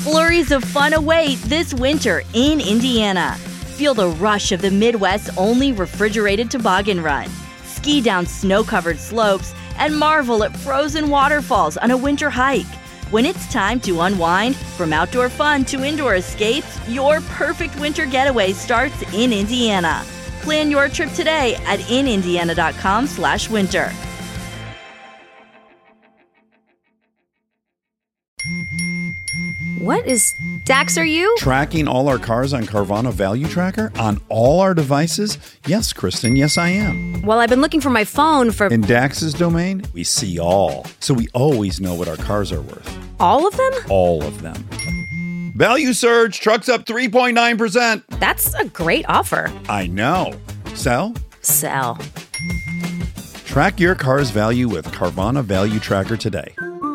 Flurries of fun await this winter in Indiana. Feel the rush of the Midwest's only refrigerated toboggan run. Ski down snow-covered slopes and marvel at frozen waterfalls on a winter hike. When it's time to unwind, from outdoor fun to indoor escapes, your perfect winter getaway starts in Indiana. Plan your trip today at inindiana.com/winter. What is Dax, are you? Tracking all our cars on Carvana Value Tracker on all our devices? Yes, Kristen, yes I am. Well, I've been looking for my phone for... In Dax's domain, we see all. So we always know what our cars are worth. All of them? All of them. Value surge, trucks up 3.9%. That's a great offer. I know. Sell? Sell. Track your car's value with Carvana Value Tracker today.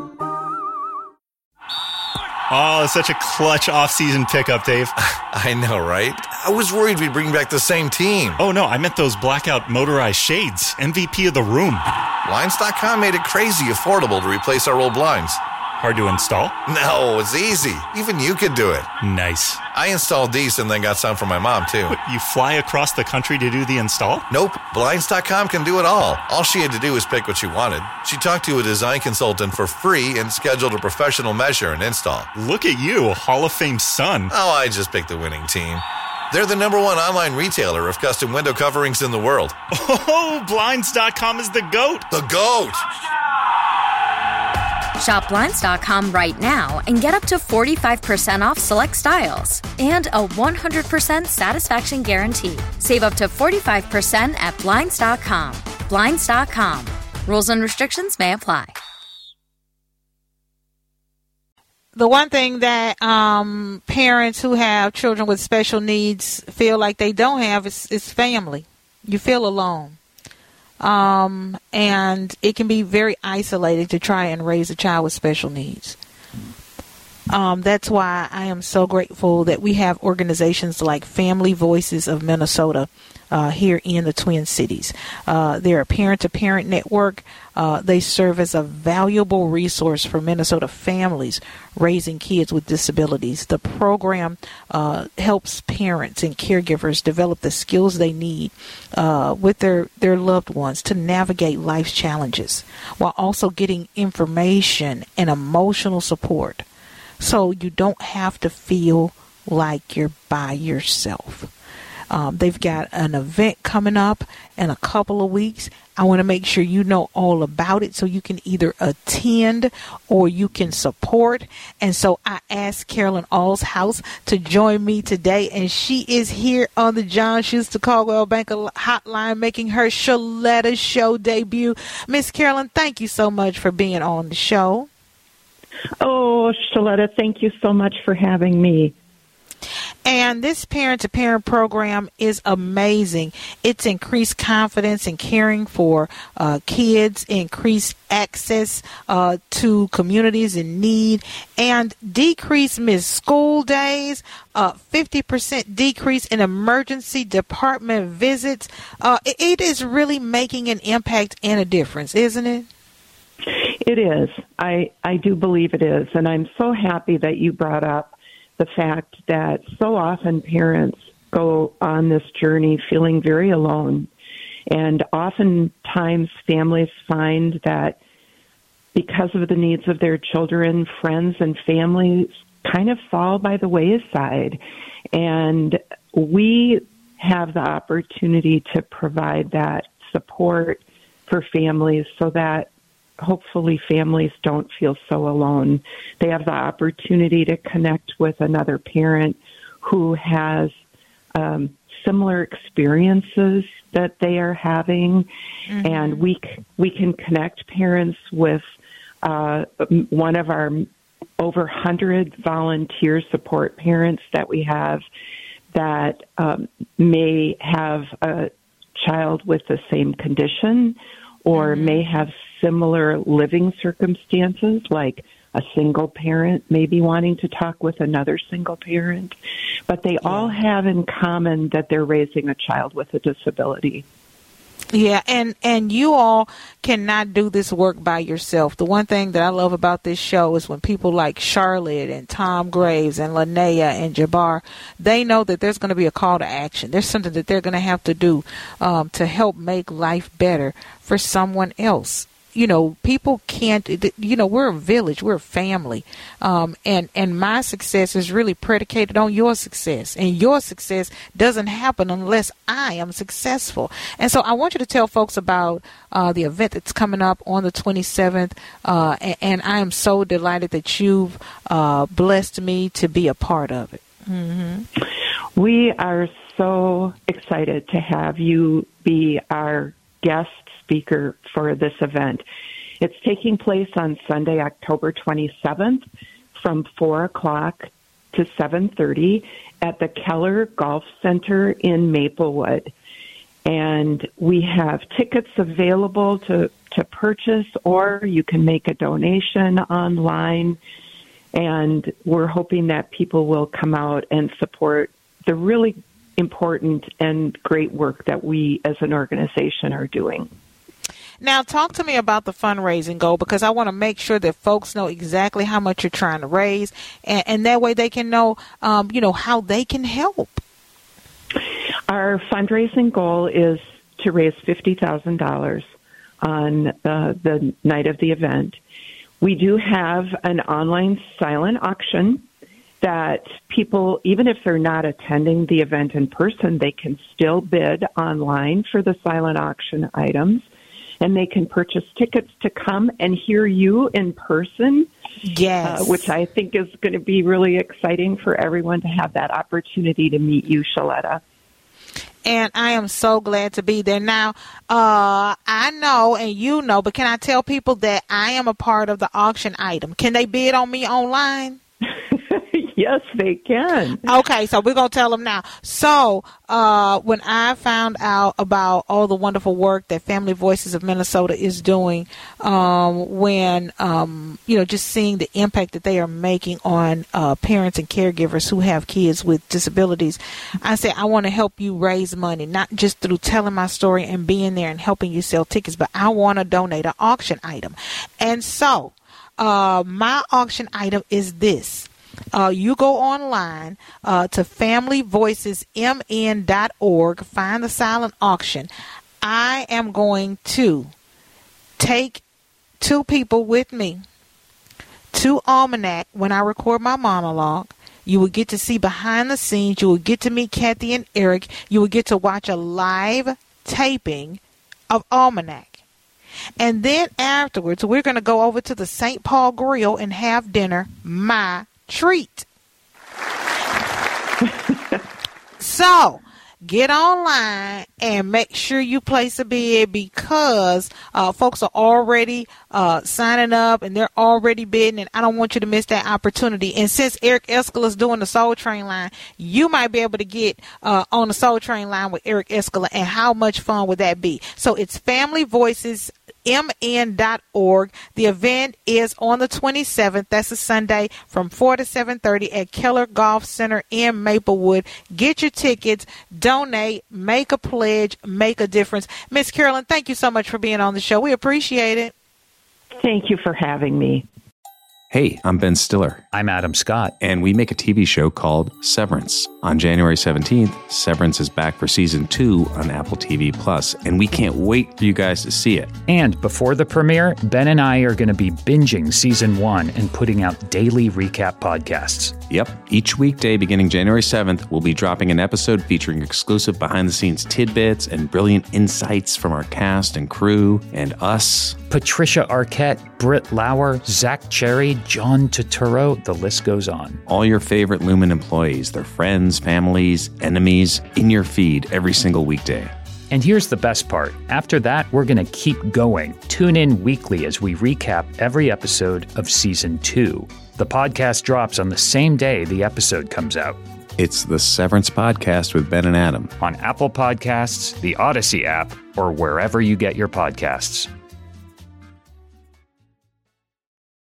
Oh, such a clutch off-season pickup, Dave. I know, right? I was worried we'd bring back the same team. Oh, no, I meant those blackout motorized shades. MVP of the room. Blinds.com made it crazy affordable to replace our old blinds. Hard to install? No, it's easy. Even you could do it. Nice. I installed these and then got some for my mom, too. What, you fly across the country to do the install? Nope. Blinds.com can do it all. All she had to do was pick what she wanted. She talked to a design consultant for free and scheduled a professional measure and install. Look at you, Hall of Fame son. Oh, I just picked the winning team. They're the #1 online retailer of custom window coverings in the world. Oh, Blinds.com is the GOAT. The GOAT! Shop Blinds.com right now and get up to 45% off select styles and a 100% satisfaction guarantee. Save up to 45% at Blinds.com. Blinds.com. Rules and restrictions may apply. The one thing that parents who have children with special needs feel like they don't have is family. You feel alone. And it can be very isolating to try and raise a child with special needs. That's why I am so grateful that we have organizations like Family Voices of Minnesota here in the Twin Cities. They're a parent-to-parent network. They serve as a valuable resource for Minnesota families raising kids with disabilities. The program helps parents and caregivers develop the skills they need with their loved ones to navigate life's challenges while also getting information and emotional support so you don't have to feel like you're by yourself. They've got an event coming up in a couple of weeks. I want to make sure you know all about it so you can either attend or you can support. And so I asked Carolyn Allshouse to join me today, and she is here on the John Schuster Caldwell Banker Hotline making her Shaletta Show debut. Miss Carolyn, thank you so much for being on the show. Oh, Shaletta, thank you so much for having me. And this parent-to-parent program is amazing. It's increased confidence in caring for kids, increased access to communities in need, and decreased missed school days, 50% decrease in emergency department visits. It is really making an impact and a difference, isn't it? It is. I do believe it is. And I'm so happy that you brought up the fact that so often parents go on this journey feeling very alone. And oftentimes families find that because of the needs of their children, friends and families kind of fall by the wayside. And we have the opportunity to provide that support for families so that hopefully families don't feel so alone. They have the opportunity to connect with another parent who has similar experiences that they are having, and we can connect parents with one of our over 100 volunteer support parents that we have that may have a child with the same condition or may have similar living circumstances, like a single parent maybe wanting to talk with another single parent. But they all have in common that they're raising a child with a disability. Yeah, and you all cannot do this work by yourself. The one thing that I love about this show is when people like Charlotte and Tom Graves and Linnea and Jabbar, they know that there's going to be a call to action. There's something that they're going to have to do to help make life better for someone else. You know, people can't, you know, we're a village, we're a family. And my success is really predicated on your success. And your success doesn't happen unless I am successful. And so I want you to tell folks about the event that's coming up on the 27th. And I am so delighted that you've blessed me to be a part of it. Mm-hmm. We are so excited to have you be our guest speaker for this event. It's taking place on Sunday, October 27th from 4 o'clock to 7:30 at the Keller Golf Center in Maplewood. And we have tickets available to purchase, or you can make a donation online. And we're hoping that people will come out and support the really important and great work that we as an organization are doing. Now, talk to me about the fundraising goal, because I want to make sure that folks know exactly how much you're trying to raise, and that way they can know, how they can help. Our fundraising goal is to raise $50,000 on the night of the event. We do have an online silent auction that people, even if they're not attending the event in person, they can still bid online for the silent auction items. And they can purchase tickets to come and hear you in person. Yes. Which I think is going to be really exciting for everyone to have that opportunity to meet you, Shaletta. And I am so glad to be there. Now, I know and you know, but can I tell people that I am a part of the auction item? Can they bid on me online? Yes, they can. Okay, so we're going to tell them now. So when I found out about all the wonderful work that Family Voices of Minnesota is doing, just seeing the impact that they are making on parents and caregivers who have kids with disabilities, I said, I want to help you raise money, not just through telling my story and being there and helping you sell tickets, but I want to donate an auction item. And so my auction item is this. You go online to familyvoicesmn.org, find the silent auction. I am going to take 2 people with me to Almanac when I record my monologue. You will get to see behind the scenes. You will get to meet Kathy and Eric. You will get to watch a live taping of Almanac. And then afterwards, we're going to go over to the St. Paul Grill and have dinner. My treat. So get online and make sure you place a bid, because folks are already signing up and they're already bidding, and I don't want you to miss that opportunity. And since Eric Escala is doing the Soul Train line, you might be able to get on the Soul Train line with Eric Escala, and how much fun would that be? So it's familyvoicesmn.org. The event is on the 27th. That's a Sunday from 4 to 7:30 at Keller Golf Center in Maplewood. Get your tickets, donate, make a pledge, make a difference. Miss Carolyn, thank you so much for being on the show. We appreciate it. Thank you for having me. Hey, I'm Ben Stiller. I'm Adam Scott. And we make a TV show called Severance. On January 17th, Severance is back for Season 2 on Apple TV+, and we can't wait for you guys to see it. And before the premiere, Ben and I are going to be binging Season 1 and putting out daily recap podcasts. Yep. Each weekday beginning January 7th, we'll be dropping an episode featuring exclusive behind-the-scenes tidbits and brilliant insights from our cast and crew and us. Patricia Arquette, Britt Lauer, Zach Cherry, John Turturro, the list goes on. All your favorite Lumen employees, their friends, families, enemies, in your feed every single weekday. And here's the best part. After that, we're going to keep going. Tune in weekly as we recap every episode of Season 2. The podcast drops on the same day the episode comes out. It's the Severance Podcast with Ben and Adam. On Apple Podcasts, the Odyssey app, or wherever you get your podcasts.